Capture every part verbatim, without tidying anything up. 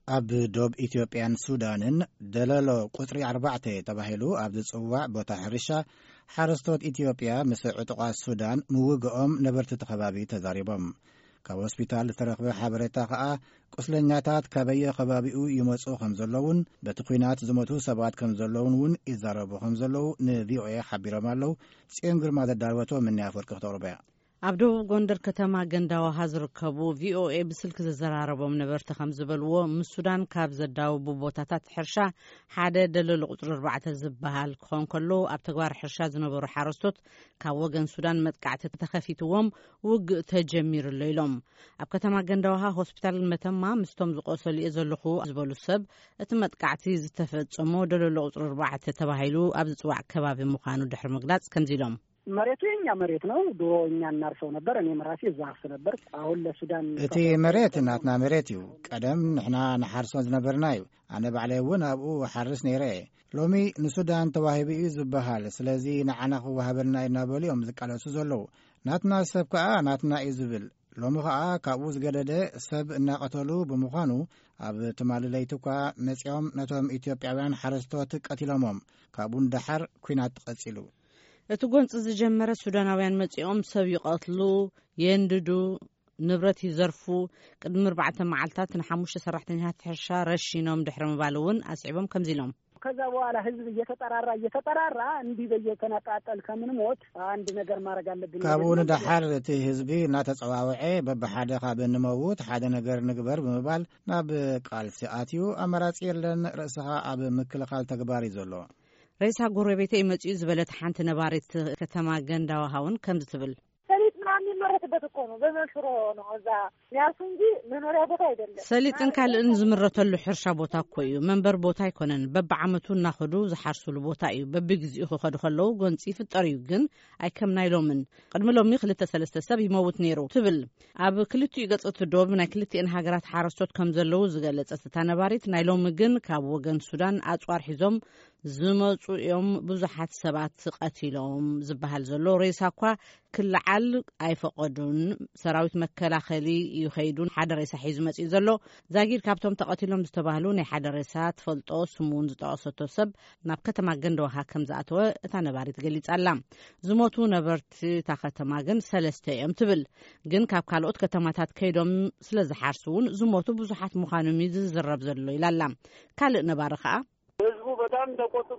أب دوب إثيوبيان سودانن دلالو قطري أربعة تباهلو أب تصوع بوتا حرشة حرستوت إثيوبيا مسع عتقا السودان موقعهم نبرت تخبابي تزاريبهم كهوسبيتال ترخبه حبرتا خا قسلنياتات كبيه خبابيو يمصو خمزلون بتقوينات زمتو سبات خمزلون ون يزاربو خمزلو نفيو حبيرمالو صيام غرما دداوتو من يافرق توربيا عبدو غوندر كتما غنداو حاضر كبو في او اي بسلك زراربهم نبرت خمزبلو من السودان كاب زداو بوبوتاتات حرشا حاده دلل قطر أربعة زبهال كون كلو اب تغوار حرشا زنبرو حرستوت كاب وغن سودان متقعت تخفيتوم وغ تجمير الليلوم اب كتما غنداوها هوسبيتال متما مستوم زقوسل يزلخو زبلو سب اتمتقعتي زتفصمو دلل قطر أربعة تباهيلو اب زصواع كبابي مخانو دحر مغلاص كنزيلوم مريتو ينيا مريت نو دو ينيا نارسو نبر اني مراسي زعف نبر اهول لسودان اتي مريت ناتنا مريتيو قدم نحنا نحرسو زنبرنايو انا بعلي ون ابو حرس نيري لومي نسودان تواهبي زبهال سلازي نعنخ وهبلنا ينابليوم زقالسو زلو ناتنا سبكا ناتنا يزبل لومي خا كابوز غدده سب ناقتلو بمخانو اب تمالليتوكا مصيوم نتوم اثيوبياوያን حرستوت قتيلمم كابون دحر ኩናት قصيلو እትጎንጽ ዝጀመረ ሱዳናውያን መጽኦም ሰብ ይቀትሉ የንድዱ ንብረት ይዘርፉ ቅድሚ أربعة መዓልታት ንሓሙሽተ ሰራሕተኛታት ሕርሻ ረሺኖም ድሕረ ምባለውን አስዒቦም ከምዚሎም ከዛ በኋላ ህዝብ እየተጠራራ እየተጠራራ እንዲ በየተናጣጣል ከምንሞት አንድ ነገር ማድረግ አለብን ካብውን ዳሐር እቲ ህዝቢ ናተጸዋውዐ በበሓደ ካብን መውት ሓደ ነገር ንግበር ብምባል ናብ ቃልሲ አትዩ አመራጽ የለን ርእስኻ ኣብ ምክልኻል ተግባር ይዘሎ رئيس غوربيته يمصي زبلت حنت نباريت كتما غنداو هاون كم تبل سليط ماني مرتبت እኮ ነው በመሽሮ ነው እዛ ያሱ እንጂ መኖሪያ ቦታ አይደለም ሰሊጥን ካልእን ዝምረተሉ ሕርሻ ቦታ ኮዩ መንበር ቦታ አይኮነን በበዓመቱ እናخدو ዝሓርሱሉ ቦታ እዩ በብግዚኡ ኸዱ ከለው ጎንፂ ፍጠር እዩ ግን አይከምናይሎምን ቅድሚ ሎሚ ክልተ ሰለስተ ሰብ ይመውት ነይሩ ትብል ኣብ ክልቱ ይገጽት ዶብ ናይ ክልቲን ሃገራት ሓረስቶት ከም ዘለው ዝገለጸት ተነባሪት ናይሎም ግን ካብ ወገን ሱዳን አጽዋር ሒዞም ዝመጹ እዮም ብዙሓት ሰባት ቀቲሎም ዝበሃል ዘሎ ሬሳኳ ክልዓል አይፈቀዱን ሰራዊት መከላኸሊ ይኸይዱን ሓደ ሬሳ ሒዙ መጽ ዘሎ ዛጊር ካብቶም ተቀቲሎም ዝተባህሉ ናይ ሓደ ሬሳ ተፈልጦ ስሙን ዝጠቀሰቶ ሰብ ናብ ከተማ ገንዳውሃ ከም ዝኣተወ እታ ነባሪት ገሊጻላ ዝሞቱ ነበርቲ ታ ከተማ ግን ሰለስተ እዮም ትብል ግን ካብ ካልኦት ከተማታት ከይዶም ስለዝሓርሱን ዝሞቱ ብዙሓት ምዃኖም ይዝረብ ዘሎ ይላላ ካልእ ነባሪ ከዓ ህዝቡ በጣም ተቆጥቶ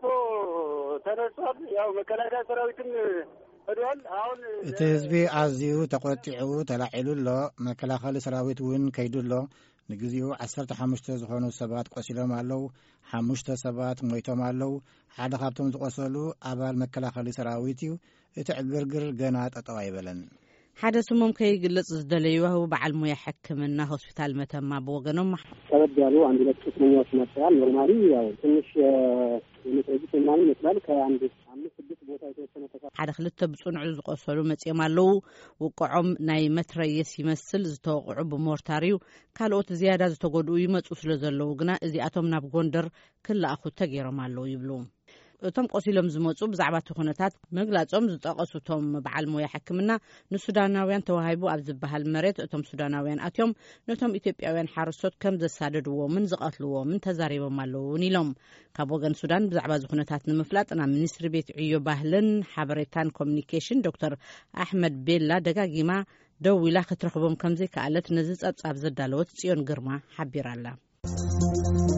ተነስቷል ያው መከላከያ ሰራዊትን ሄዷል አሁን እቲ ህዝቢ አዝዩ ተቆጥዑ ተላዒሉሎ መከላከሊ ሰራዊት ውን ከይዱሎ ንግዚኡ ዓሰርተ ሓሙሽተ ዝኾኑ ሰባት ቆሲሎም አለው ሓሙሽተ ሰባት ሞይቶም አለው ሓደ ካብቶም ዝቆሰሉ አባል መከላከሊ ሰራዊት እዩ እቲ ዕግርግር ገና ጠጠው አይበለን ሓደ ስሙም ከይግለጽ ዝደለዩ በዓል ሙያ ሕክምና ሆስፒታል መተማ በወገኖም ሰበብ ያሉ አንድ ሁለት ቁስለኞች መጥተዋል ኖርማሊ ያው ትንሽ የመጥረጅት ምናምን ይመስላል ከአንድ አምስት ስድስት ቦታ የተወሰነ ተካ ሓደ ክልተ ብጽኑዕ ዝቆሰሉ መጽኦም አለው ወቆዖም ናይ መትረየስ ይመስል ዝተወቅዑ በሞርታሪው ካልኦት ዝያዳ ዝተጎድኡ ይመጹ ስለዘለው ግና እዚአቶም ናብ ጎንደር ክላአኹ ተገይሮም አለው ይብሉ እቶም ቆሲሎም ዝመጹ ብዛዕባ ተኾነታት መግላጾም ዝጠቀሱቶም በዓል ሞያ ሕክምና ንሱዳናውያን ተዋሂቡ ኣብ ዝበሃል መሬት እቶም ሱዳናውያን አትዮም ነቶም ኢትዮጵያውያን ሓረስቶት ከም ዘሳደድዎምን ዝቀትልዎምን ተዛሪቦም ኣለውን ኢሎም ካብ ወገን ሱዳን ብዛዕባ ዝኹነታት ንምፍላጥ ናብ ሚኒስትሪ ቤት ዕዮ ባህልን ሓበሬታን ኮሙኒኬሽን ዶክተር ኣሕመድ ቤላ ደጋጊማ ደው ኢላ ክትረኽቦም ከምዘይ ከኣለት ነዚ ጸብጻብ ዘዳለወት ጽዮን ግርማ ሓቢራላ